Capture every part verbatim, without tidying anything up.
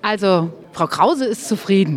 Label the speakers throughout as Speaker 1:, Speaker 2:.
Speaker 1: Also, Frau Krause ist zufrieden.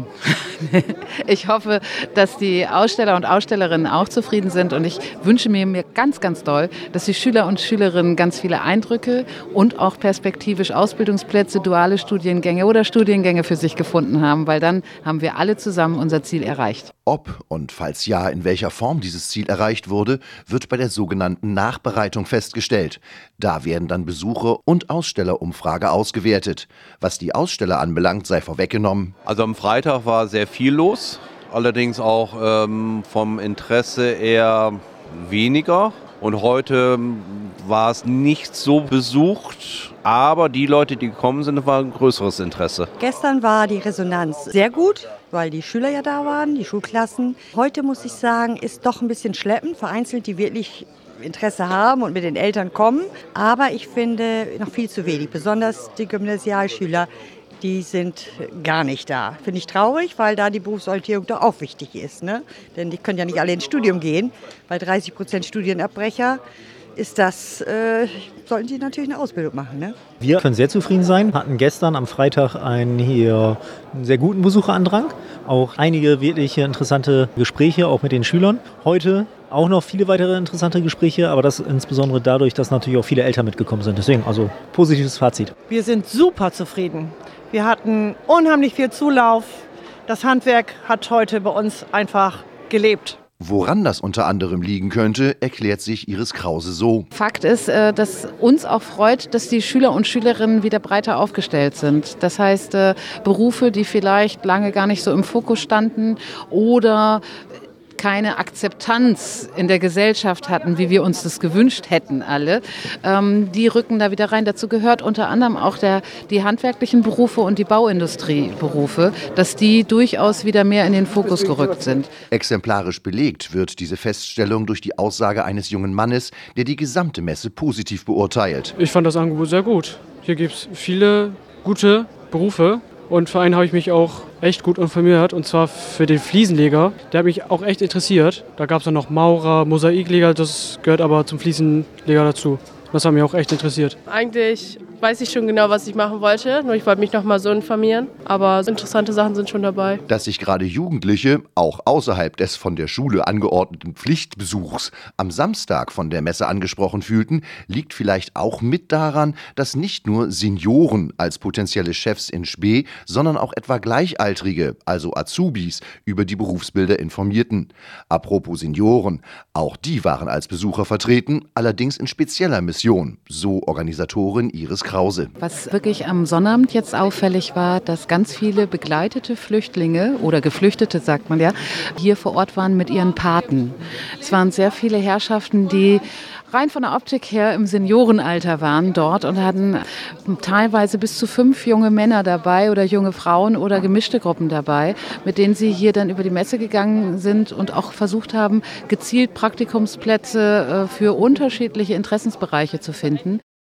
Speaker 1: Ich hoffe, dass die Aussteller und Ausstellerinnen auch zufrieden sind und ich wünsche mir, mir ganz, ganz doll, dass die Schüler und Schülerinnen ganz viele Eindrücke und auch perspektivisch Ausbildungsplätze, duale Studiengänge oder Studiengänge für sich gefunden haben, weil dann haben wir alle zusammen unser Ziel erreicht.
Speaker 2: Ob und falls ja, in welcher Form dieses Ziel erreicht wurde, wird bei der sogenannten Nachbereitung festgestellt. Da werden dann Besucher- und Ausstellerumfrage ausgewertet. Was die Aussteller anbelangt, sei vorweggenommen.
Speaker 3: Also am Freitag war sehr viel los, allerdings auch ähm, vom Interesse eher weniger. Und heute war es nicht so besucht, aber die Leute, die gekommen sind, war ein größeres Interesse.
Speaker 4: Gestern war die Resonanz sehr gut, weil die Schüler ja da waren, die Schulklassen. Heute muss ich sagen, ist doch ein bisschen schleppend, vereinzelt, die wirklich Interesse haben und mit den Eltern kommen. Aber ich finde noch viel zu wenig, besonders die Gymnasialschüler. Die sind gar nicht da. Finde ich traurig, weil da die Berufsorientierung doch auch wichtig ist. Ne? Denn die können ja nicht alle ins Studium gehen. Bei dreißig Prozent Studienabbrecher ist das, äh, sollten sie natürlich eine Ausbildung machen. Ne?
Speaker 5: Wir können sehr zufrieden sein. Hatten gestern am Freitag einen, hier, einen sehr guten Besucherandrang. Auch einige wirklich interessante Gespräche, auch mit den Schülern. Heute auch noch viele weitere interessante Gespräche, aber das insbesondere dadurch, dass natürlich auch viele Eltern mitgekommen sind. Deswegen also positives Fazit.
Speaker 6: Wir sind super zufrieden. Wir hatten unheimlich viel Zulauf. Das Handwerk hat heute bei uns einfach gelebt.
Speaker 2: Woran das unter anderem liegen könnte, erklärt sich Iris Krause so.
Speaker 1: Fakt ist, dass uns auch freut, dass die Schüler und Schülerinnen wieder breiter aufgestellt sind. Das heißt, Berufe, die vielleicht lange gar nicht so im Fokus standen oder keine Akzeptanz in der Gesellschaft hatten, wie wir uns das gewünscht hätten alle, ähm, die rücken da wieder rein. Dazu gehört unter anderem auch der, die handwerklichen Berufe und die Bauindustrieberufe, dass die durchaus wieder mehr in den Fokus gerückt sind.
Speaker 2: Exemplarisch belegt wird diese Feststellung durch die Aussage eines jungen Mannes, der die gesamte Messe positiv beurteilt.
Speaker 7: Ich fand das Angebot sehr gut. Hier gibt es viele gute Berufe. Und für einen habe ich mich auch echt gut informiert, und zwar für den Fliesenleger. Der hat mich auch echt interessiert. Da gab es dann noch Maurer, Mosaikleger, das gehört aber zum Fliesenleger dazu. Das hat mich auch echt interessiert.
Speaker 8: Eigentlich weiß ich schon genau, was ich machen wollte, nur ich wollte mich noch mal so informieren. Aber interessante Sachen sind schon dabei.
Speaker 2: Dass sich gerade Jugendliche, auch außerhalb des von der Schule angeordneten Pflichtbesuchs, am Samstag von der Messe angesprochen fühlten, liegt vielleicht auch mit daran, dass nicht nur Senioren als potenzielle Chefs in Spe, sondern auch etwa Gleichaltrige, also Azubis, über die Berufsbilder informierten. Apropos Senioren, auch die waren als Besucher vertreten, allerdings in spezieller Mission, so Organisatorin Iris Krause.
Speaker 1: Was wirklich am Sonnabend jetzt auffällig war, dass ganz viele begleitete Flüchtlinge oder Geflüchtete, sagt man ja, hier vor Ort waren mit ihren Paten. Es waren sehr viele Herrschaften, die rein von der Optik her im Seniorenalter waren dort und hatten teilweise bis zu fünf junge Männer dabei oder junge Frauen oder gemischte Gruppen dabei, mit denen sie hier dann über die Messe gegangen sind und auch versucht haben, gezielt Praktikumsplätze für unterschiedliche Interessensbereiche zu finden.